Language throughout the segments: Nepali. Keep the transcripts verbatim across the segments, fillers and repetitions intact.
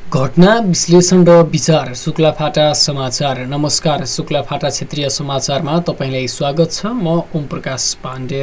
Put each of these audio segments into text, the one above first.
घटना विश्लेषण र विचार शुक्लाफाटा समाचार। नमस्कार, शुक्लाफाटा क्षेत्रीय समाचारमा तपाईलाई स्वागत छ। म ओम प्रकाश पाण्डेय।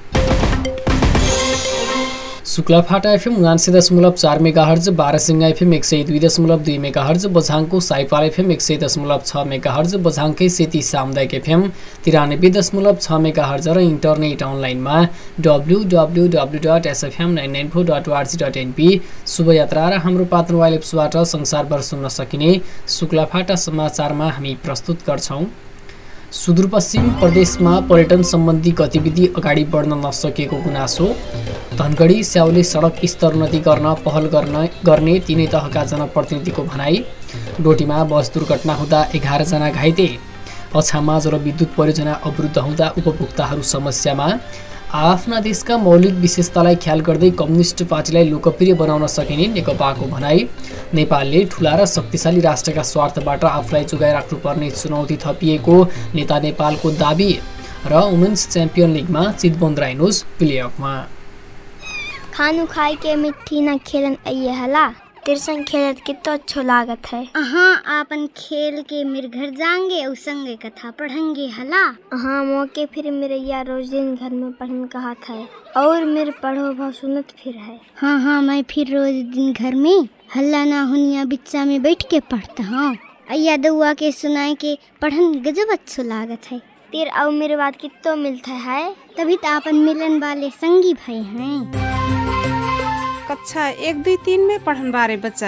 शुक्लाफाटा एफएम उनासी दशमलव चार मेगाहर्ज, बारसिंगा एफएम एक सय दुई दशमलव दुई मेगाहर्ज, बझाङको साइपाल एफएम एक सय दशमलव छ मेगाहर्ज, बझाङकै सेती सामुदायिक एफएम तिरानब्बे दशमलव छ मेगाहर्ज र इन्टरनेट अनलाइनमा W W W dot SFM nine nine four dot ORG dot NP शुभयात्रा र हाम्रो पात्र मोबाइल एप्सबाट संसारभर सुन्न सकिने शुक्लाफाटा समाचारमा हामी प्रस्तुत गर्छौं। सुदूरपश्चिम प्रदेशमा पर्यटन सम्बन्धी गतिविधि अगाडि बढ्न नसकेको गुनासो, धनगढी स्याउले सडक स्तरोन्नति गर्न पहल गर्न गर्ने तिनै तहका जनप्रतिनिधिको भनाई, डोटीमा बस दुर्घटना हुँदा एघार जना घाइते, अछाममा जलविद्युत परियोजना अवरुद्ध हुँदा उपभोक्ताहरू समस्यामा, आफ्ना देशका मौलिक विशेषतालाई ख्याल गर्दै कम्युनिस्ट पार्टीलाई लोकप्रिय बनाउन सकिने नेकपाको भनाई, नेपालले ठूला र शक्तिशाली राष्ट्रका स्वार्थबाट आफूलाई जोगाइराख्नुपर्ने चुनौती थपिएको नेता नेपालको दाबी र वुमेन्स च्याम्पियन लिगमा चितवन राइनोज प्लेअफमा। खानु खाई के मिट्टी न खेलन आइए हला, तेरे संग खेलत कितना अच्छा लागत है। हाँ, आपन खेल के मेरे घर जाएंगे और संगे कथा पढ़ेंगे हला। हाँ, मौके फिर मेरे यार रोज दिन घर में पढ़न कहा था और मेरे पढ़ो भाव सुनत फिर है। हाँ हाँ, मैं फिर रोज दिन घर में हल्ला ना हुनिया बिच्चा में बैठ के पढ़ता हूँ। अय्या दुआ के सुनाए के पढ़न गजब अच्छा लागत है। तेरे और मेरे बात कितना मिलता है, तभी तो आपन मिलन वाले संगी भाई हैं। कक्षा एक दुई तीन में पढ़न बारे बच्चा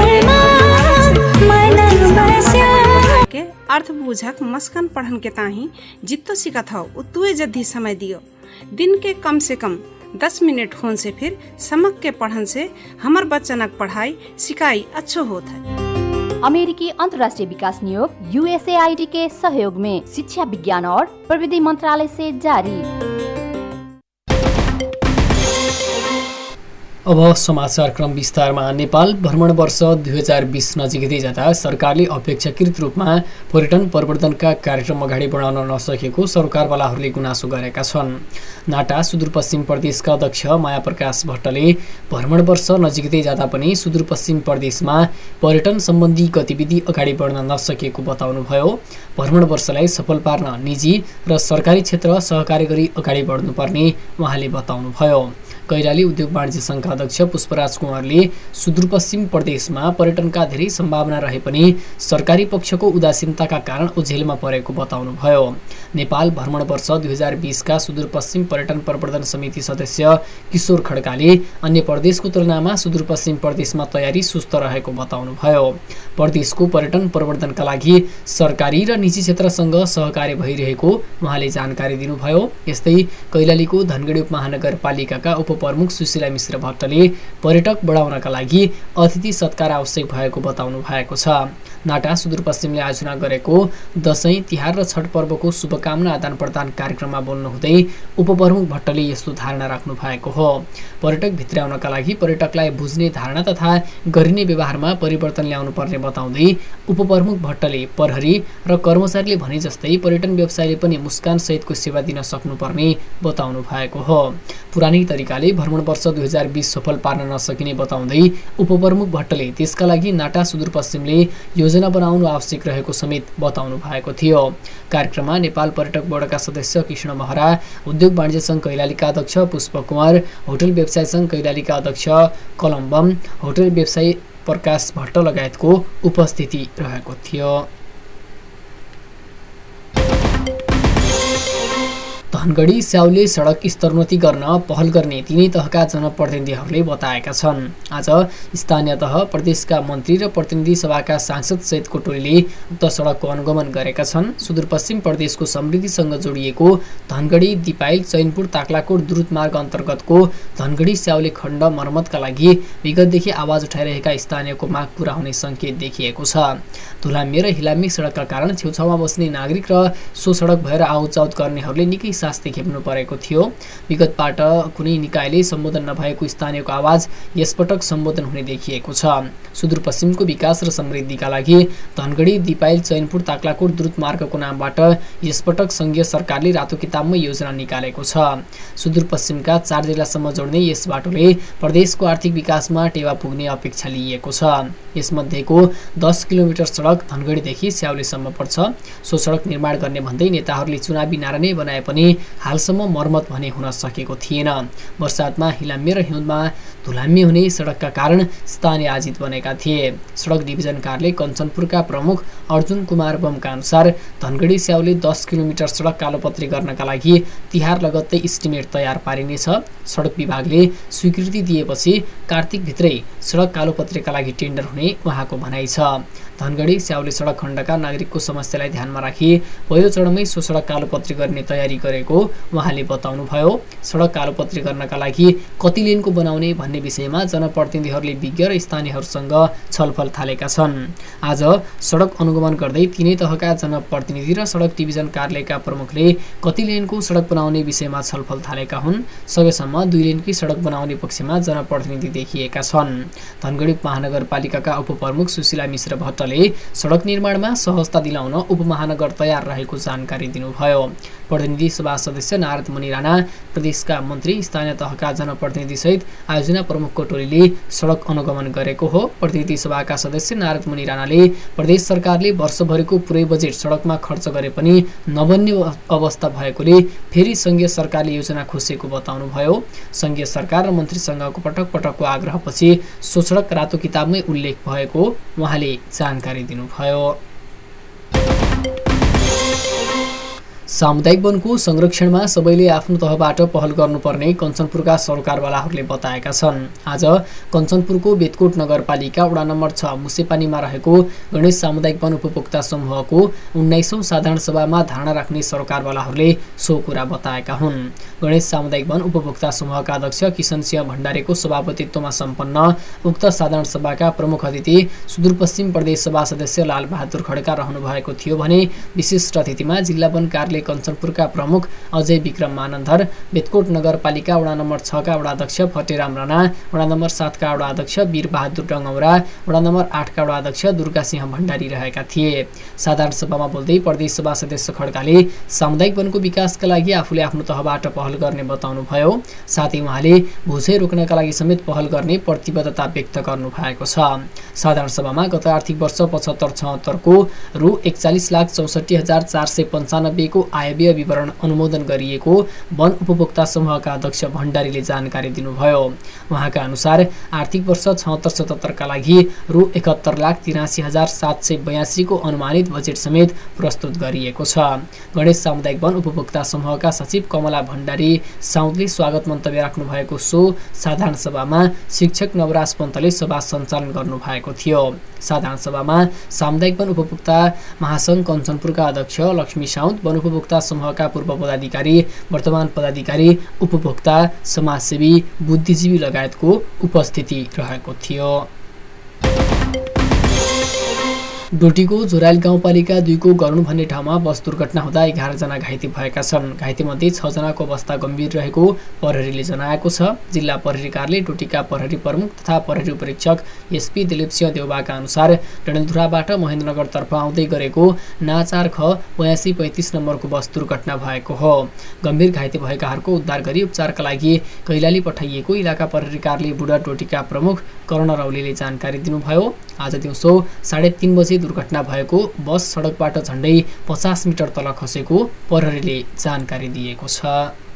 के अर्थ बुझक मस्कन पढ़न के ताही जित्तो सिखत हो उतुए जद्दी समय दियो। दिन के कम से कम दस मिनट होन से फिर समक के पढ़न से हमर बच्चनक पढ़ाई सिकाई अच्छो होत है। अमेरिकी अंतर्राष्ट्रीय विकास नियोग यूएसएआईडी के सहयोग में शिक्षा विज्ञान और प्रविधि मंत्रालय से जारी। अब समाचार क्रम विस्तारमा। नेपाल भ्रमण वर्ष दुई हजार बीस नजिकै जाँदा सरकारले अपेक्षाकृत रूपमा पर्यटन प्रवर्धनका कार्यक्रम अगाडि बढाउन नसकेको सरकारवालाहरूले गुनासो गरेका छन्। नाटा सुदूरपश्चिम प्रदेशका अध्यक्ष माया प्रकाश भट्टले भ्रमण वर्ष नजिकै जाँदा पनि सुदूरपश्चिम प्रदेशमा पर्यटन सम्बन्धी गतिविधि अगाडि बढ्न नसकेको बताउनुभयो। भ्रमण वर्षलाई सफल पार्न निजी र सरकारी क्षेत्र सहकारी गरी अगाडि बढ्नुपर्ने उहाँले बताउनुभयो। कैलाली उद्योग वाणिज्य संघका अध्यक्ष पुष्पराज कुमारले सुदूरपश्चिम प्रदेशमा पर्यटनका धेरै सम्भावना रहे पनि सरकारी पक्षको उदासीनताका कारण ओझेलमा परेको बताउनुभयो। नेपाल भ्रमण वर्ष दुई हजार बीसका सुदूरपश्चिम पर्यटन प्रवर्धन समिति सदस्य किशोर खड्काले अन्य प्रदेशको तुलनामा सुदूरपश्चिम प्रदेशमा तयारी सुस्त रहेको बताउनुभयो। प्रदेशको पर्यटन प्रवर्धनका लागि सरकारी र निजी क्षेत्रसँग सहकार्य भइरहेको उहाँले जानकारी दिनुभयो। यस्तै कैलालीको धनगढी उपमहानगरपालिकाका उपप्रमुख सुशीला मिश्र भट्टले पर्यटक बढाउनका लागि अतिथि सत्कार आवश्यक भएको बताउनु भएको छ। नाटा सुदूरपश्चिमले आयोजना गरेको दशैं, तिहार र छठ पर्वको शुभकामना आदान प्रदान कार्यक्रममा बोल्नुहुँदै उपप्रमुख भट्टले यस्तो धारणा राख्नु भएको हो। पर्यटक भित्राउनका लागि पर्यटकलाई बुझ्ने धारणा तथा गरिने व्यवहारमा परिवर्तन ल्याउनु पर्ने बताउँदै उपप्रमुख भट्टले प्रहरी र कर्मचारीले भने जस्तै पर्यटन व्यवसायले पनि मुस्कान सहितको सेवा दिन सक्नुपर्ने बताउनु भएको हो। पुरानै तरिकाले भ्रमण वर्ष दुई हजार बीस सफल पार्न नसकिने बताउँदै उपप्रमुख भट्टले त्यसका लागि नाटा सुदूरपश्चिमले योजना बनाउनु आवश्यक रहेको समेत बताउनु भएको थियो। कार्यक्रममा नेपाल पर्यटक बोर्डका सदस्य कृष्ण महरा, उद्योग वाणिज्य संघ कैलालीका अध्यक्ष पुष्प कुमार, होटल व्यवसाय संघ कैलालीका अध्यक्ष कलम्बम, होटल व्यवसायी प्रकाश भट्ट लगायतको उपस्थिति रहेको थियो। धनगढी स्याउले सडक स्तरोन्नति गर्न पहल गर्ने तिनै तहका जनप्रतिनिधिहरूले बताएका छन्। आज स्थानीय तह, प्रदेशका मन्त्री र प्रतिनिधि सभाका सांसद सहितको टोलीले उक्त सडकको अनुगमन गरेका छन्। सुदूरपश्चिम प्रदेशको समृद्धिसँग जोडिएको धनगढी दिपाइल चैनपुर ताक्लाकोट द्रुत मार्ग अन्तर्गतको धनगढी स्याउले खण्ड मर्मतका लागि विगतदेखि आवाज उठाइरहेका स्थानीयको माग पूरा हुने संकेत देखिएको छ। धुलामे र हिलामी सडकका कारण छेउछाउमा बस्ने नागरिक र सो सडक भएर आउटजाउट गर्नेहरूले निकै इतिहास देखेप्नु परेको थियो। विगतबाट कुनै निकायले सम्बोधन नभएको स्थानीयको आवाज यसपटक सम्बोधन हुने देखिएको छ। सुदूरपश्चिमको विकास र समृद्धिका लागि धनगढी दिपाइल चैनपुर ताक्लाकोट द्रुत मार्गको नामबाट यसपटक संघीय सरकारले रातो किताबमै योजना निकालेको छ। सुदूरपश्चिमका चार जिल्लासम्म जोड्ने यस बाटोले प्रदेशको आर्थिक विकासमा टेवा पुग्ने अपेक्षा लिइएको छ। यसमध्येको दस किलोमिटर सडक धनगढीदेखि स्याउलेसम्म पर्छ। सो सडक निर्माण गर्ने भन्दै नेताहरूले चुनावी नारा नै बनाए पनि हालसम्म मर्मत भने हुन सकेको थिएन। बर्सातमा हिलाम्य र हिउँदमा धुलाम्य हुने सडकका कारण स्थानीय आजित बनेका थिए। सडक डिभिजन कार्यालय कञ्चनपुरका प्रमुख अर्जुन कुमार बमका अनुसार धनगढी स्याउले दस किलोमिटर सडक कालोपत्री गर्नका लागि तिहार लगत्तै इस्टिमेट तयार पारिनेछ। सडक विभागले स्वीकृति दिएपछि कार्तिकभित्रै सडक कालोपत्रीका लागि टेन्डर हुने उहाँको भनाइ छ। धनगढी स्याउले सडक खण्डका नागरिकको समस्यालाई ध्यानमा राखी पहिलो चरणमै सो सडक कालोपत्री गर्ने तयारी गरेको उहाँले बताउनुभयो। सडक कालोपत्री गर्नका लागि कति लेनको बनाउने भन्ने विषयमा जनप्रतिनिधिहरूले विज्ञ र स्थानीयहरूसँग छलफल थालेका छन्। आज सडक अनुगमन गर्दै तीनै तहका जनप्रतिनिधि र सडक डिभिजन कार्यालयका प्रमुखले कति लेनको सडक बनाउने विषयमा छलफल थालेका हुन्। सकेसम्म दुई लेनकी सडक बनाउने पक्षमा जनप्रतिनिधि देखिएका छन्। धनगढी महानगरपालिकाका उपप्रमुख सुशीला मिश्र भट्टले सडक निर्माणमा सहजता दिलाउन उपमहानगर तयार रहेको जानकारी दिनुभयो। प्रतिनिधि सभा सदस्य नारद मुनि राणा, प्रदेशका मन्त्री, स्थानीय तहका जनप्रतिनिधि सहित आयोजना प्रमुखको टोलीले सडक अनुगमन गरेको हो। प्रतिनिधि सभाका सदस्य नारद मुनि राणाले प्रदेश सरकारले वर्षभरिको पुरै बजेट सडकमा खर्च गरे पनि नबन्ने अवस्था भएकोले फेरि संघीय सरकारले योजना खोसेको बताउनुभयो। संघीय सरकार र मन्त्रीसँगको पटक पटकको आग्रहपछि सो सडक रातो किताबमै उल्लेख भएको उहाँले जानकारी दिनुभयो। सामुदायिक वनको संरक्षणमा सबैले आफ्नो तहबाट पहल गर्नुपर्ने कञ्चनपुरका सरकारवालाहरूले बताएका छन्। आज कञ्चनपुरको बेतकोट नगरपालिका वडा नम्बर छ मुसेपानीमा रहेको गणेश सामुदायिक वन उपभोक्ता समूहको उन्नाइसौं साधारण सभामा धारणा राख्ने सरकारवालाहरूले सो कुरा बताएका हुन्। गणेश सामुदायिक वन उपभोक्ता समूहका अध्यक्ष किशन सिंह भण्डारीको सभापतित्वमा सम्पन्न उक्त साधारण सभाका प्रमुख अतिथि सुदूरपश्चिम प्रदेश सभा सदस्य लाल बहादुर खड्का रहनु भएको थियो भने विशिष्ट अतिथिमा जिल्ला वन कार्यालय कञ्चनपुरका प्रमुख अजय विक्रम मानन्धर, बेतकोट नगरपालिका वडा नम्बर छ का वडा अध्यक्ष फटेराम राणा, वडा नम्बर सात का वडा अध्यक्ष वीर बहादुर डङौरा, वडा नम्बर आठ का वडा अध्यक्ष दुर्गा सिंह भण्डारी रहेका थिए। साधारण सभामा बोल्दै प्रदेश सभा सदस्य खड्काले सामुदायिक वनको विकासका लागि आफूले आफ्नो तहबाट पहल गर्ने बताउनुभयो। साथै उहाँले भुझै रोक्नका लागि समेत पहल गर्ने प्रतिबद्धता व्यक्त गर्नु भएको छ। साधारण सभामा गत आर्थिक वर्ष पचहत्तर छहत्तरको रु एकचालिस लाख चौसठी हजार चार सय पन्चानब्बेको आयव्यय विवरण अनुमोदन गरिएको वन उपभोक्ता समूहका अध्यक्ष भण्डारीले जानकारी दिनुभयो। उहाँका अनुसार आर्थिक वर्ष छहत्तर सतहत्तरका लागि रु एकहत्तर लाख तिरासी हजार सात सय बयासीको अनुमानित बजेट समेत प्रस्तुत गरिएको छ। गणेश सामुदायिक वन उपभोक्ता समूहका सचिव कमला भण्डारी साउदले स्वागत मन्तव्य राख्नु भएको सो साधारण सभामा शिक्षक नवराज पन्तले सभा सञ्चालन गर्नु भएको थियो। साधारण सभामा सामुदायिक वन उपभोक्ता महासंघ कञ्चनपुरका अध्यक्ष लक्ष्मी साउद, वन उपभोक्ता समूहका पूर्व पदाधिकारी, वर्तमान पदाधिकारी, उपभोक्ता, समाजसेवी, बुद्धिजीवी लगायतको उपस्थिति रहेको थियो। डोटीको झोराइल गाउँपालिका दुईको गरुण भन्ने ठाउँमा बस दुर्घटना हुँदा एघार जना घाइते भएका छन्। घाइतेमध्ये छ जनाको अवस्था गम्भीर रहेको प्रहरीले जनाएको छ। जिल्ला प्रहरी कार्यालय डोटीका प्रहरी प्रमुख तथा प्रहरी उपरीक्षक एसपी दिलीप सिंह देउबाका अनुसार डडेलधुराबाट महेन्द्रनगरतर्फ आउँदै गरेको नाचार ख बयासी पैँतिस नम्बरको बस दुर्घटना भएको हो। गम्भीर घाइते भएकाहरूको उद्धार गरी उपचारका लागि कैलाली पठाइएको इलाका प्रहरी कार्यालय बुढा डोटीका प्रमुख कर्ण रौलीले जानकारी दिनुभयो। आज दिउँसो साढे तीन बजे दुर्घटना भएको बस सडकबाट झण्डै पचास मिटर तल खसेको प्रहरीले जानकारी दिएको छ।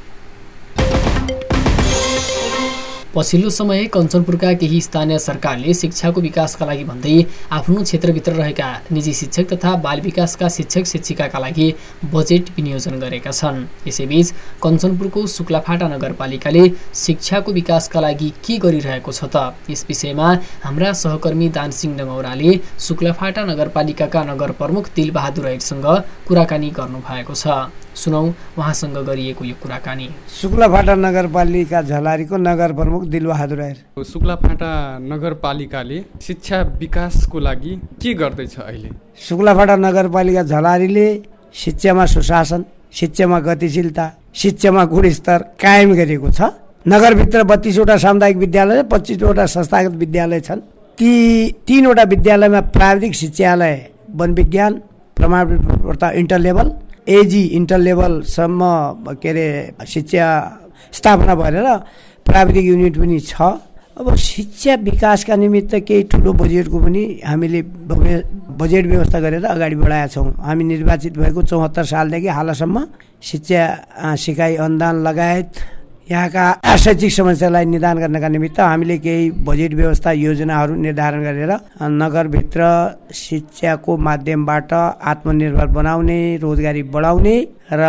पछिल्लो समय कञ्चनपुरका केही स्थानीय सरकारले शिक्षाको विकासका लागि भन्दै आफ्नो क्षेत्रभित्र रहेका निजी शिक्षक तथा बाल विकासका शिक्षक शिक्षिकाका लागि बजेट विनियोजन गरेका छन्। यसैबीच कञ्चनपुरको शुक्लाफाटा नगरपालिकाले शिक्षाको विकासका लागि के गरिरहेको छ त, यस विषयमा हाम्रा सहकर्मी दानसिंह डङौराले शुक्लाफाटा नगरपालिकाका नगर प्रमुख दिलबहादुर राईसँग कुराकानी गर्नु भएको छ। सुनौ उहाँसँग गरिएको यो कुराकानी। शुक्लाफाटा नगरपालिका झलारीको नगर प्रमुख दिलबहादुर राई। शुक्लाफाटा नगरपालिकाले शिक्षा विकासको लागि के गर्दैछ अहिले? शुक्लाफाटा नगरपालिका झलारीले शिक्षामा सुशासन, शिक्षामा गतिशीलता, शिक्षामा गुणस्तर कायम गरिएको छ। नगरभित्र बत्तीसवटा सामुदायिक विद्यालय, पच्चिसवटा संस्थागत विद्यालय छन्। ती तीनवटा विद्यालयमा प्राविधिक शिक्षालय, वन विज्ञान, प्रमाणपत्र इन्टर लेभल, एजी इन्टर लेभलसम्म के अरे शिक्षा स्थापना भएर प्राविधिक युनिट पनि छ। अब शिक्षा विकासका निमित्त केही ठुलो बजेटको पनि हामीले बजेट व्यवस्था गरेर अगाडि बढाएका छौँ। हामी निर्वाचित भएको चौहत्तर सालदेखि हालसम्म शिक्षा सिकाइ अनुदान लगायत यहाँका शैक्षिक समस्यालाई निदान गर्नका निमित्त हामीले केही बजेट व्यवस्था योजनाहरू निर्धारण गरेर नगरभित्र शिक्षाको माध्यमबाट आत्मनिर्भर बनाउने, रोजगारी बढाउने र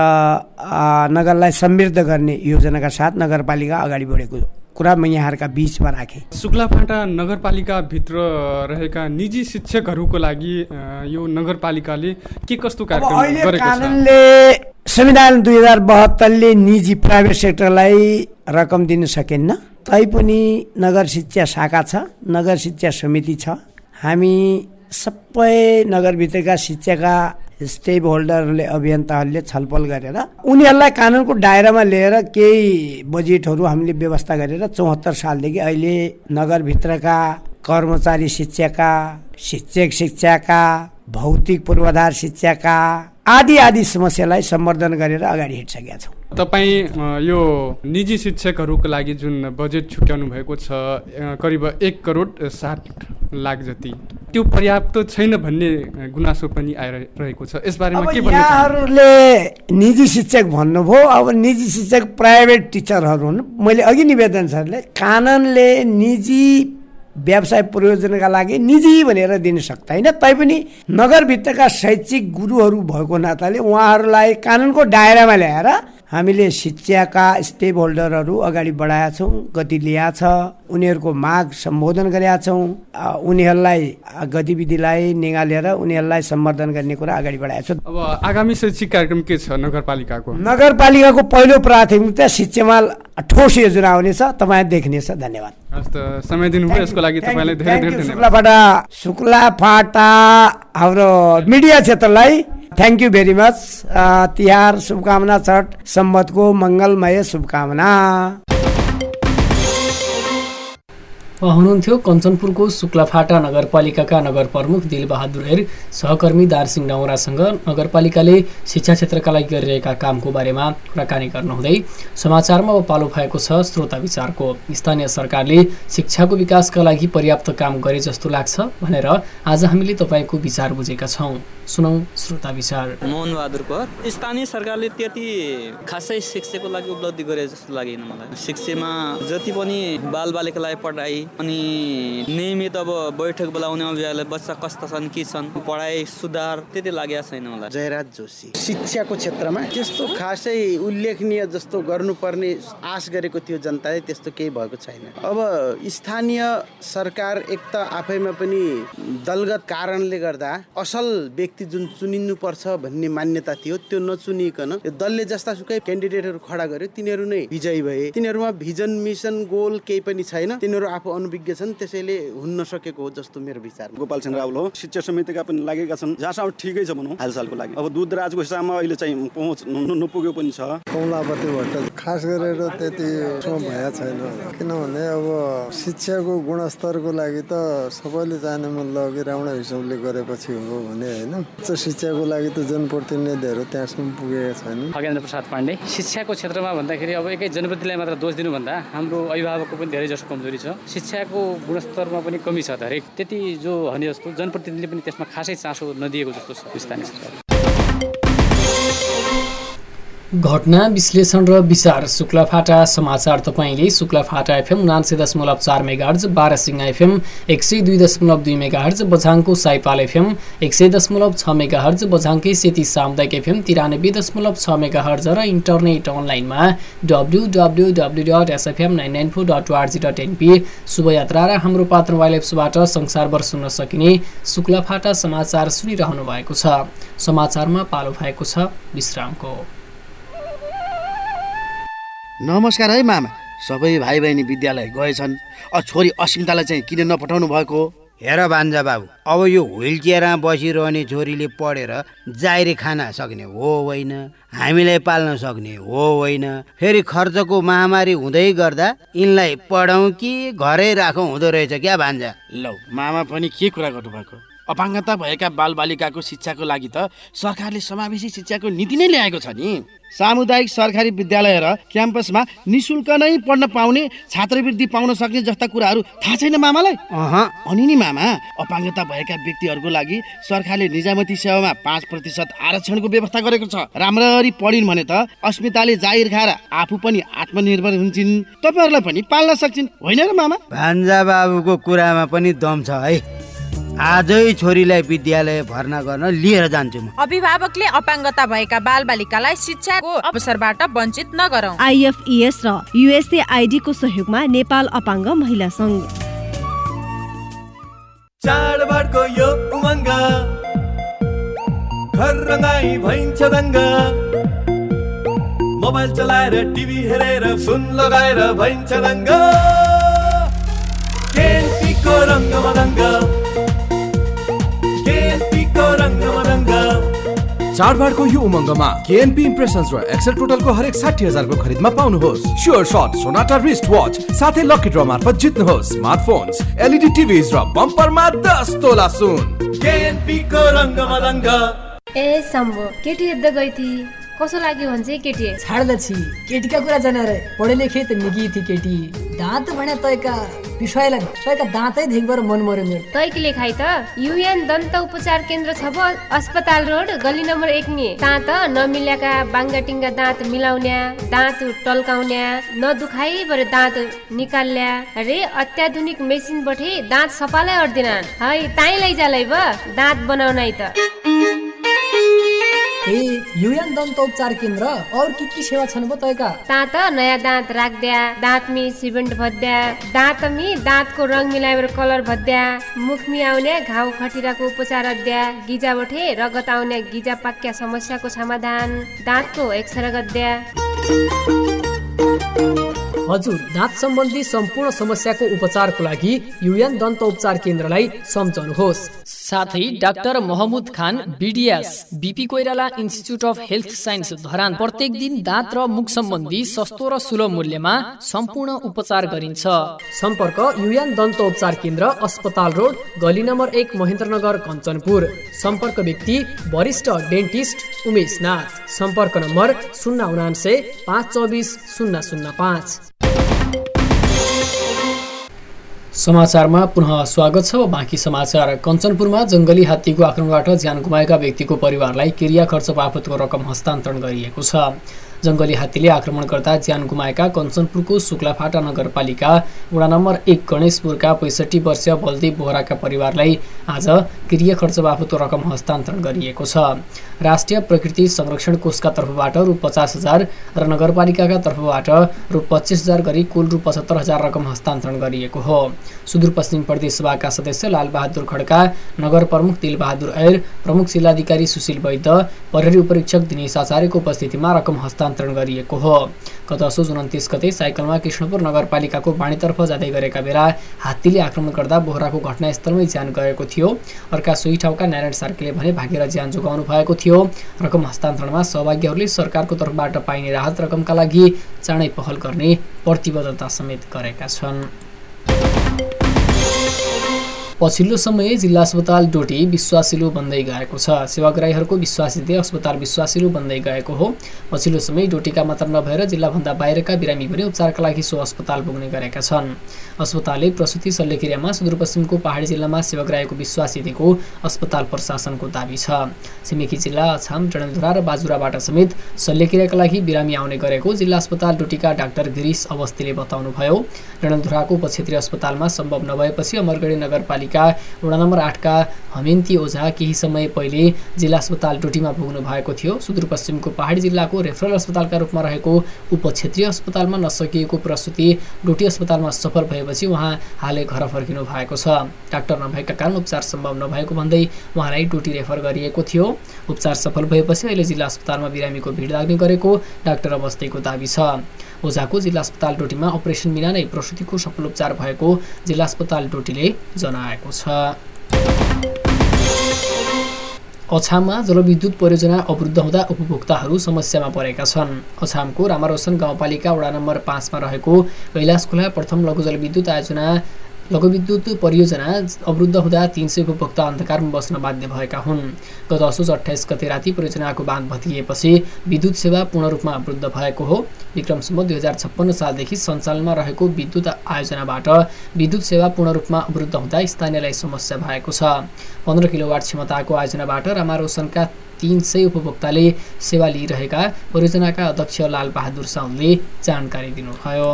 नगरलाई समृद्ध गर्ने योजनाका साथ नगरपालिका अगाडि बढेको कुरा म यहाँहरूका बिचमा राखेँ। सुक्लाफाटा नगरपालिकाभित्र रहेका निजी शिक्षकहरूको लागि यो नगरपालिकाले के कस्तो कार्यक्रम गरेको छ? कानुनले संविधान दुई हजार बहत्तरले निजी प्राइभेट सेक्टरलाई रकम दिन सकेन्न, तैपनि नगर शिक्षा शाखा छ, नगर शिक्षा समिति छ। हामी सबै नगरभित्रका शिक्षाका स्टेक होल्डरहरूले, अभियन्ताहरूले छलफल गरेर उनीहरूलाई कानुनको दायरामा लिएर केही बजेटहरू हामीले व्यवस्था गरेर चौहत्तर सालदेखि अहिले नगरभित्रका कर्मचारी शिक्षाका, शिक्षक शिक्षाका, भौतिक पूर्वाधार शिक्षाका आदि आदि समस्यालाई सम्वर्धन गरेर अगाडि हिँडिसकेका छौँ। तपाईँ यो निजी शिक्षकहरूको लागि जुन बजेट छुट्याउनु भएको छ करिब एक करोड साठ लाख जति, त्यो पर्याप्त छैन भन्ने गुनासो पनि आइरहेको छ। यसबारेमा के भन्नु? यहाँहरूले निजी शिक्षक भन्नुभयो, अब निजी शिक्षक प्राइभेट टिचरहरू हुन्। मैले अघि निवेदन सरले कानुनले निजी व्यवसाय प्रयोजनका लागि निजी भनेर दिन सक्दैन, तैपनि नगरभित्रका शैक्षिक गुरुहरू भएको नाताले उहाँहरूलाई कानुनको दायरामा ल्याएर हामीले शिक्षाका स्टेक होल्डरहरू अगाडि बढाएका छौँ, गति ल्याएको छ, उनीहरूको माग सम्बोधन गरेका छौँ, उनीहरूलाई गतिविधिलाई निगालेर उनीहरूलाई सम्वर्धन गर्ने कुरा अगाडि बढाएका छौँ। अब आगामी शैक्षिक कार्यक्रम के छ नगरपालिकाको? नगरपालिकाको पहिलो प्राथमिकता शिक्षामा ठोस योजना आउनेछ, तपाईँ देख्नेछ। धन्यवाद। हस् त, समय दिनुभयो यसको लागि तपाईँलाई धेरै धेरै धन्यवाद। शुक्लाफाटा शुक्लाफाटा हाम्रो मिडिया क्षेत्रलाई thank you very much. Tihar शुभकामना, छठ सम्बतको मङ्गलमय शुभकामना। हुनुहुन्थ्यो कञ्चनपुरको शुक्लाफाटा नगरपालिकाका नगर प्रमुख दिलबहादुर हेर, सहकर्मी दारसिंह नौरासँग नगरपालिकाले शिक्षा क्षेत्रका लागि गरिरहेका कामको बारेमा कुराकानी गर्नुहुँदै समाचारमा अब पालो भएको छ श्रोता विचारको। स्थानीय सरकारले शिक्षाको विकासका लागि पर्याप्त काम गरे जस्तो लाग्छ भनेर आज हामीले तपाईँको विचार बुझेका छौँ। सुनौ श्रोता विचार। मोहन बहादुर कौर, स्थानीय सरकारले त्यति खासै शिक्षाको लागि उपलब्धि गरे जस्तो लागेन मलाई। शिक्षामा जति पनि बालबालिकालाई पढाइ अनि नियमित अब बैठक बोलाउने अभियानले बच्चा कस्ता छन् के छन् पढाइ सुधार त्यति लागेको छैन मलाई। जयराज जोशी, शिक्षाको क्षेत्रमा त्यस्तो खासै उल्लेखनीय जस्तो गर्नुपर्ने आश गरेको थियो जनताले, त्यस्तो केही भएको छैन। अब स्थानीय सरकार एक त आफैमा पनि दलगत कारणले गर्दा असल व्यक्ति जुन चुनिनु पर्छ भन्ने मान्यता थियो, त्यो नचुनिकन यो दलले जस्ता सुकै क्यान्डिडेटहरू खडा गर्यो, तिनीहरू नै विजयी भए। तिनीहरूमा भिजन मिसन गोल केही पनि छैन, तिनीहरू आफू अनभिज्ञ छन्, त्यसैले हुन्न सकेको हो जस्तो मेरो विचार। गोपाल सिंह रावल हो, शिक्षा समितिका पनि लागेका छन्, जहाँसम्म ठिकै छ भनौँ हालसालको लागि। अब दूधराजको हिसाबमा अहिले चाहिँ पहुँच नपुग्यो पनि छ। कमलापति भट्ट खास गरेर त्यति भएका छैन, किनभने अब शिक्षाको गुणस्तरको लागि त सबैले चाहने मूल्य अघि राउडा हिसाबले गरेपछि हो भने होइन, उच्च शिक्षाको लागि त जनप्रतिनिधिहरू त्यहाँसम्म पुगेका छैनन्। खगेन्द्र प्रसाद पाण्डे, शिक्षाको क्षेत्रमा भन्दाखेरि अब एकै जनप्रतिनिधिलाई मात्र दोष दिनुभन्दा हाम्रो अभिभावकको पनि धेरै जसो कमजोरी छ, शिक्षाको गुणस्तरमा पनि कमी छ। धेरै त्यति जो भने जस्तो जनप्रतिनिधिले पनि त्यसमा खासै चासो नदिएको जस्तो छ स्थानीय सरकार। घटना विश्लेषण र विचार। शुक्लाफाटा समाचार तपाईँले शुक्लाफाटा एफएम उनान्से दशमलव चार मेगाहर्ज, बाह्रसिंह एफएम एक सय दुई दशमलव दुई मेगाहर्ज, बझाङको साइपाल एफएम एक सय दशमलव छ मेगाहर्ज, बझाङकै सेती सामुदायिक एफएम तिरानब्बे दशमलव छ मेगाहर्ज र इन्टरनेट अनलाइनमा W W W dot SFM nine nine four dot ORG dot NP शुभयात्रा र हाम्रो पात्र मोबाइल एप्सबाट संसारभर सुन्न सकिने शुक्लाफाटा समाचार सुनिरहनु भएको छ। समाचारमा पालो भएको छ विश्रामको। नमस्कार है मामा, सबै भाइ बहिनी विद्यालय गएछन्, छोरी अस्मितालाई चाहिँ किन नपठाउनु भएको? हेर भान्जा बाबु, अब यो व्हिल चेयरमा बसिरहने छोरीले पढेर जाइरे खान सक्ने हो होइन, हामीलाई पाल्न सक्ने हो होइन, फेरि खर्चको महामारी हुँदै गर्दा यिनलाई पढाउँ कि घरै राखौँ हुँदो रहेछ क्या भान्जा। लौ मामा पनि के कुरा गर्नुभएको? अपाङ्गता भएका बालबालिकाको शिक्षाको लागि त सरकारले समावेशी शिक्षाको नीति नै ल्याएको छ नि। सामुदायिक सरकारी विद्यालय र क्याम्पसमा निशुल्क नै पढ्न पाउने, छात्रवृत्ति पाउन सक्ने जस्ता कुराहरू थाहा छैन मामालाई? अनि नि मामा, अपाङ्गता भएका व्यक्तिहरूको लागि सरकारले निजामती सेवामा पाँच प्रतिशत आरक्षणको व्यवस्था गरेको छ। राम्ररी पढिन् भने त अस्मिताले जागिर खाएर आफू पनि आत्मनिर्भर हुन्छन्, तपाईँहरूलाई पनि पाल्न सक्छन्, होइन र मामा? भान्जा बाबुको कुरामा पनि दम छ है। आजै छोरीलाई विद्यालय भर्ना गर्न लिएर जान्छु म। अभिभावकले अपाङ्गता भएका बालबालिकालाई शिक्षाको अवसरबाट वञ्चित नगरौँ। आइएफइएस र युएसएआईडी को सहयोगमा नेपाल अपाङ्ग महिला संघ। चाडबाडको यो उमङ्ग घर रङ्गाई भइन्छ दङ्ग, मोबाइल चलाएर टिभी हेरेर सुन लगाएर भइन्छ दङ्ग, केएनपीको रङ्ग मदङ्ग, चाडबाडको यो उमङ्गमा केएनपी इम्प्रेसन्स र एक्सेल टोटलको हरेक साठी हजारको खरिदमा पाउनुहोस् sure shot Sonata wrist watch, साथै लकी ड्र मार्फत जित्नुहोस् स्मार्टफोन्स, एलईडी टिभीज र बम्परमा दस तोला सुन। केएनपी को रङ्ग मदङ्ग। ए सम्भो केटी हेर्दै गई थी, कसो लाग्यो भन्छ केटी? छाड्दा छि केटीका कुरा जाने रे, पढे लेखे त निकी थी केटी, दाँत भने तयका विषयलाई तयका दाँतै देखबर मन मर्यो मेरो। तयकी लेखाइ त युएन दन्त उपचार केन्द्र छ भो, अस्पताल रोड गली नम्बर एक नि। दाँत नमिल्याका बाङ्गा टिङ्गा दाँत मिलाउन्या, दाँत टल्काउन्या, नदुखाइ बरे दाँत निकाल्ल्या रे अत्याधुनिक मेसिन बठे दाँत सफालै अर्दिना है, ताई लैजालै ब दाँत बनाउनाइ त। ए युएन दन्त उपचार केन्द्र और के के सेवा छन् बताएका? दाँत नयाँ दाँत राख्द्या, दाँतमी सिमेन्ट भद्या, दाँतमी दाँतको रङ मिलाएर कलर भद्या, मुखमी आउने घाउ खटिराको उपचार अद्या, गिजा बठे रगत आउने गिजा पाक्या समस्याको समाधान, दाँतको एक्सरे गद्या। हजुर, दाँत सम्बन्धी सम्पूर्ण समस्याको उपचारको लागि युएन दन्त उपचार केन्द्रलाई सम्झनुहोस्। साथै doctor Mohammad Khan BDS BP Koirala institute of health science Dharan प्रत्येक दिन दाँत र मुख सम्बन्धी सस्तो र सुलभ मूल्यमा सम्पूर्ण उपचार गरिन्छ। सम्पर्क युएन दन्त उपचार केन्द्र, अस्पताल रोड गली नम्बर एक, महेन्द्रनगर, कञ्चनपुर। सम्पर्क व्यक्ति वरिष्ठ डेन्टिस्ट उमेश नाथ। सम्पर्क नम्बर शून्य उनान्से पाँच चौबिस शून्य शून्य पाँच। समाचारमा पुनः स्वागत छ। बाँकी समाचार। कञ्चनपुरमा जंगली हात्तीको आक्रमणबाट ज्यान गुमाएका व्यक्तिको परिवारलाई क्रिया खर्च बापतको रकम हस्तान्तरण गरिएको छ। जंगली हात्तीले आक्रमण गर्दा ज्यान गुमाएका कञ्चनपुरको शुक्लाफाटा नगरपालिका वडा नम्बर एक गणेशपुरका पैँसठी वर्षीय बलदेव बोहराका परिवारलाई आज क्रिया खर्च बापतको रकम हस्तान्तरण गरिएको छ। राष्ट्रिय प्रकृति संरक्षण कोषका तर्फबाट रु पचास हजार र नगरपालिकाका तर्फबाट रु पच्चिस हजार गरी कुल रु पचहत्तर हजार रकम हस्तान्तरण गरिएको हो। सुदूरपश्चिम प्रदेश सभाका सदस्य लालबहादुर खड्का, नगर प्रमुख दिलबहादुर ऐर, प्रमुख जिल्लाधिकारी सुशील वैद्य, प्रहरी उपरीक्षक दिनेश आचार्यको उपस्थितिमा रकम हस्तान्तरण गरिएको हो। गत असोज उन्तिस गते साइकलमा कृष्णपुर नगरपालिकाको बाणीतर्फ जाँदै गरेका बेला हात्तीले आक्रमण गर्दा बोहराको घटनास्थलमै ज्यान गएको थियो। अर्का सोही ठाउँका नारायण सार्कीले भने भागेर ज्यान जोगाउनु भएको थियो। रकम हस्तान्तरणमा सहभागीहरूले सरकारको तर्फबाट पाइने राहत रकमका लागि चाँडै पहल गर्ने प्रतिबद्धता समेत गरेका छन्। पछिल्लो समय जिल्ला अस्पताल डोटी विश्वासिलो बन्दै गएको छ। सेवाग्राहीहरूको विश्वासिते अस्पताल विश्वासिलो बन्दै गएको हो। पछिल्लो समय डोटीका मात्र नभएर जिल्लाभन्दा बाहिरका बिरामी पनि उपचारका लागि सो अस्पताल पुग्ने गरेका छन्। अस्पतालले प्रसुति शल्यक्रियामा सुदूरपश्चिमको पहाडी जिल्लामा सेवाग्राहीको विश्वासितेको अस्पताल प्रशासनको दाबी छ। छिमेकी जिल्ला अछाम, डडेलधुरा र बाजुराबाट समेत शल्यक्रियाका लागि बिरामी आउने गरेको जिल्ला अस्पताल डोटीका डाक्टर गिरीश अवस्थीले बताउनुभयो। डडेलधुराको उपक्षेत्रीय अस्पतालमा सम्भव नभएपछि अमरगढी नगरपालिका वडा नम्बर आठ का हमेन्ती ओझा केही समय पहिले जिल्ला अस्पताल डोटीमा पुग्नु भएको थियो। सुदूरपश्चिमको पहाडी जिल्लाको रेफरल अस्पतालका रूपमा रहेको उपक्षेत्रीय अस्पतालमा नसकिएको प्रसुति डोटी अस्पतालमा सफल भएपछि उहाँ हालै घर फर्किनु भएको छ। डाक्टर नभएका कारण उपचार सम्भव नभएको भन्दै उहाँलाई डोटी रेफर गरिएको थियो। उपचार सफल भएपछि अहिले जिल्ला अस्पतालमा बिरामीको भिड लाग्ने गरेको डाक्टर अवस्थीको दाबी छ। ओझाको जिल्ला अस्पताल डोटीमा अपरेसन बिना नै प्रसुतिको सफल उपचार भएको जिल्ला अस्पताल डोटीले जनाएको छ। अछाममा जलविद्युत परियोजना अवरुद्ध हुँदा उपभोक्ताहरू समस्यामा परेका छन्। अछामको रामारोशन गाउँपालिका वडा नम्बर पाँचमा रहेको कैलाश खोला प्रथम लघु जलविद्युत आयोजना लघुविद्युत परियोजना अवरुद्ध हुँदा तीन सय उपभोक्ता अन्धकारमा बस्न बाध्य भएका हुन्। गत असोज अठाइस गते राति परियोजनाको बाँध भत्किएपछि विद्युत सेवा पूर्ण रूपमा अवरुद्ध भएको हो। विक्रमसम्म दुई हजार छप्पन्न सालदेखि सञ्चालनमा रहेको विद्युत आयोजनाबाट विद्युत सेवा पूर्ण रूपमा अवरुद्ध हुँदा स्थानीयलाई समस्या भएको छ। पन्ध्र किलोवाट क्षमताको आयोजनाबाट रामारोशनका तीन सय उपभोक्ताले सेवा लिइरहेका परियोजनाका अध्यक्ष लाल बहादुर साउदले जानकारी दिनुभयो।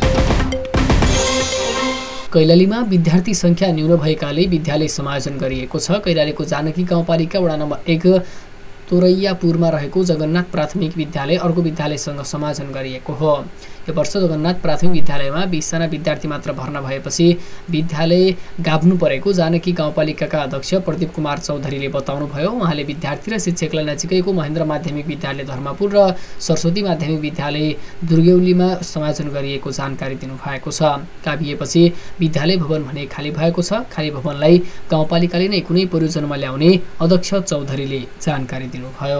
कैलालीमा विद्यार्थी संख्या न्यून भएकाले विद्यालय समायोजन गरिएको छ। कैलालीको जानकी गाउँपालिका वडा नम्बर एक तोरैयापुरमा रहेको जगन्नाथ प्राथमिक विद्यालय अर्को विद्यालयसँग समायोजन गरिएको हो। यो वर्ष जगन्नाथ प्राथमिक विद्यालयमा बीसजना विद्यार्थी मात्र भर्ना भएपछि विद्यालय गाभ्नु परेको जानकी गाउँपालिकाका अध्यक्ष प्रदीप कुमार चौधरीले बताउनुभयो। उहाँले विद्यार्थी र शिक्षकलाई नजिकैको महेन्द्र माध्यमिक विद्यालय धर्मपुर र सरस्वती माध्यमिक विद्यालय दुर्गौलीमा समायोजन गरिएको जानकारी दिनुभएको छ। गाभिएपछि विद्यालय भवन भने खाली भएको छ। खाली भवनलाई गाउँपालिकाले नै कुनै परियोजनामा ल्याउने अध्यक्ष चौधरीले जानकारी दिनुभयो।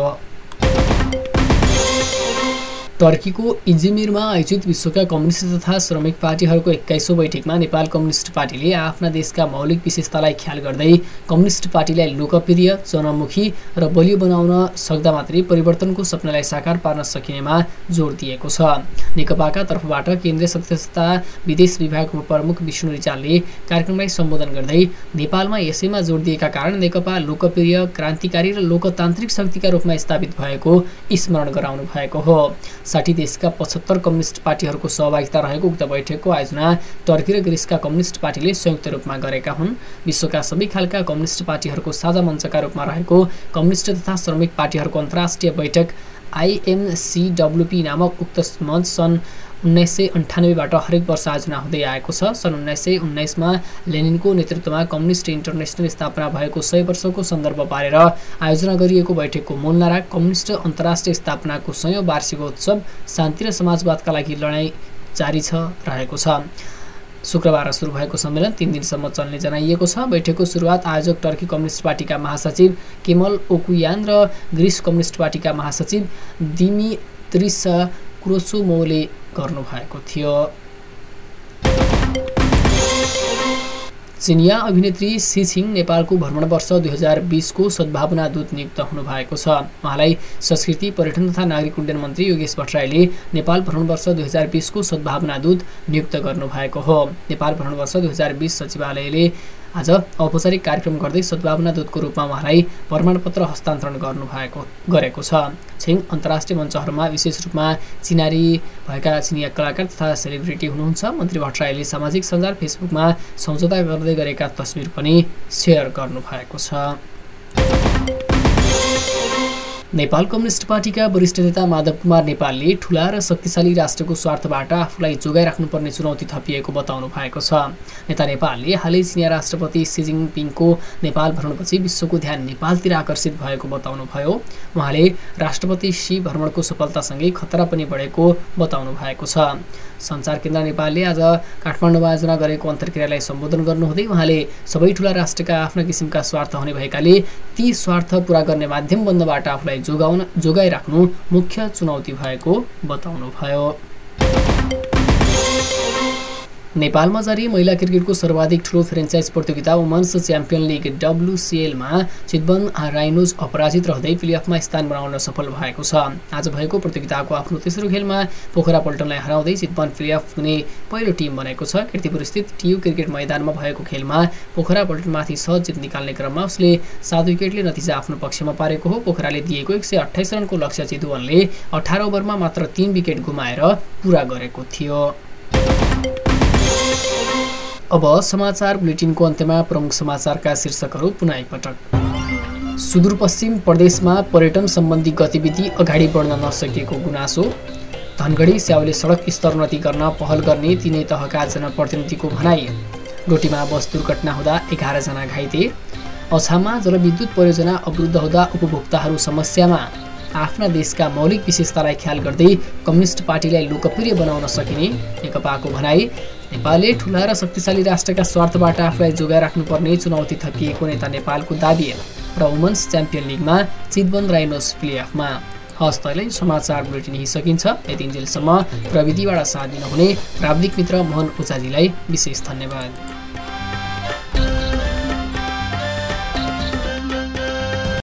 टर्कीको इजमिरमा आयोजित विश्वका कम्युनिस्ट तथा श्रमिक पार्टीहरूको एक्काइसौँ बैठकमा नेपाल कम्युनिस्ट पार्टीले आफ्ना देशका मौलिक विशेषतालाई ख्याल गर्दै कम्युनिस्ट पार्टीलाई लोकप्रिय, जनमुखी र बलियो बनाउन सक्दा मात्रै परिवर्तनको सपनालाई साकार पार्न सकिनेमा जोड दिएको छ। नेकपाका तर्फबाट केन्द्रीय सदस्यता विदेश विभागको प्रमुख विष्णु रिजालले कार्यक्रमलाई सम्बोधन गर्दै नेपालमा यसैमा जोड दिएका कारण नेकपा लोकप्रिय, क्रान्तिकारी र लोकतान्त्रिक शक्तिका रूपमा स्थापित भएको स्मरण गराउनु भएको हो। साठी देशका पचहत्तर कम्युनिस्ट पार्टीहरूको सहभागिता रहेको उक्त बैठकको आयोजना टर्की र ग्रिसका कम्युनिस्ट पार्टीले संयुक्त रूपमा गरेका हुन्। विश्वका सबै खालका कम्युनिस्ट पार्टीहरूको साझा मञ्चका रूपमा रहेको कम्युनिस्ट तथा श्रमिक पार्टीहरूको अन्तर्राष्ट्रिय बैठक आइएमसिडब्ल्युपी नामक उक्त मञ्च सन् उन्नाइस सय अन्ठानब्बेबाट हरेक वर्ष आयोजना हुँदै आएको छ। सन् उन्नाइस सय उन्नाइसमा लेनिनको नेतृत्वमा कम्युनिस्ट इन्टरनेसनल स्थापना भएको सय वर्षको सन्दर्भ पारेर आयोजना गरिएको बैठकको मूल नारा कम्युनिस्ट अन्तर्राष्ट्रिय स्थापनाको सयौँ वार्षिकोत्सव शान्ति र समाजवादका लागि लडाईँ जारी छ रहेको छ। शुक्रबार सुरु भएको सम्मेलन तीन दिनसम्म चल्ने जनाइएको छ। बैठकको सुरुवात आयोजक टर्की कम्युनिस्ट पार्टीका महासचिव केमल ओकुयान र ग्रिस कम्युनिस्ट पार्टीका महासचिव दिमित्रिस क्रोसोमोले गर्नुभएको थियो। चिनिया अभिनेत्री सी छिङ नेपालको भ्रमण वर्ष दुई हजार बिसको सद्भावना दूत नियुक्त हुनुभएको छ। उहाँलाई संस्कृति, पर्यटन तथा नागरिक उड्डयन मन्त्री योगेश भट्टराईले नेपाल भ्रमण वर्ष दुई हजार बिसको सद्भावना दूत नियुक्त गर्नुभएको हो। नेपाल भ्रमण वर्ष दुई हजार बिस सचिवालयले आज औपचारिक कार्यक्रम गर्दै सद्भावना दूतको रूपमा उहाँलाई प्रमाणपत्र हस्तान्तरण गर्नुभएको गरेको छ। छिङ अन्तर्राष्ट्रिय मञ्चहरूमा विशेष रूपमा चिनारी भएका चिनिया कलाकार तथा सेलिब्रिटी हुनुहुन्छ। मन्त्री भट्टराईले सामाजिक सञ्जाल फेसबुकमा सम्झौता गर्दै गरेका तस्बिर पनि सेयर गर्नुभएको छ। नेपाल कम्युनिस्ट पार्टीका वरिष्ठ नेता माधव कुमार नेपालले ठूला र शक्तिशाली राष्ट्रको स्वार्थबाट आफूलाई जोगाइराख्नुपर्ने चुनौती थपिएको बताउनु भएको छ। नेता नेपालले हालै चिनिया राष्ट्रपति सी जिनपिङको नेपाल भ्रमणपछि विश्वको ध्यान नेपालतिर आकर्षित भएको बताउनुभयो। उहाँले राष्ट्रपति सी भ्रमणको सफलतासँगै खतरा पनि बढेको बताउनु भएको छ। सञ्चार केन्द्र नेपालले आज काठमाडौँमा आयोजना गरेको अन्तर्क्रियालाई सम्बोधन गर्नुहुँदै उहाँले सबै ठूला राष्ट्रका आफ्ना किसिमका स्वार्थ हुने भएकाले ती स्वार्थ पूरा गर्ने माध्यम बन्नबाट आफूलाई जोगाउन जोगाइराख्नु मुख्य चुनौती भएको बताउनुभयो। नेपालमा जारी महिला क्रिकेटको सर्वाधिक ठूलो फ्रेन्चाइज प्रतियोगिता वुमन्स च्याम्पियन लिग डब्ल्युसिएलमा चितवन राइनोज अपराजित रहँदै प्लेअफमा स्थान बनाउन सफल भएको छ। आज भएको प्रतियोगिताको आफ्नो तेस्रो खेलमा पोखरा पल्टनलाई हराउँदै चितवन प्लेअफ हुने पहिलो टिम बनेको छ। कीर्तिपुर स्थित टियु क्रिकेट मैदानमा भएको खेलमा पोखरा पल्टनमाथि सहज जित निकाल्ने क्रममा उसले सात विकेटले नतिजा आफ्नो पक्षमा पारेको हो। पोखराले दिएको एक सय अठाइस रनको लक्ष्य चितवनले अठार ओभरमा मात्र तीन विकेट गुमाएर पूरा गरेको थियो। अब समाचार बुलेटिनको अन्त्यमा प्रमुख समाचारका शीर्षकहरू पुनः एकपटक। सुदूरपश्चिम प्रदेशमा पर्यटन सम्बन्धी गतिविधि अगाडि बढ्न नसकेको गुनासो। धनगढी स्याउले सडक स्तरोन्नति गर्न पहल गर्ने तिनै तहका जनप्रतिनिधिको भनाई। डोटीमा बस दुर्घटना हुँदा एघार जना घाइते। अछाममा जलविद्युत परियोजना अवरुद्ध हुँदा उपभोक्ताहरू समस्यामा। आफ्ना देशका मौलिक विशेषतालाई ख्याल गर्दै कम्युनिस्ट पार्टीलाई लोकप्रिय बनाउन सकिने नेकपाको भनाई। नेपालले ठूला र शक्तिशाली राष्ट्रका स्वार्थबाट आफूलाई जोगाइराख्नुपर्ने चुनौती थपिएको नेता नेपालको दाबी र वुमन्स च्याम्पियन लिगमा चितवन राइनोस प्लेअफमा। हस् तैँलाई समाचार बुलेटिन यही सकिन्छ। यति इन्जेलसम्म प्रविधिबाट साथ दिनुहुने प्राविधिक मित्र मोहन ओझाजीलाई विशेष धन्यवाद।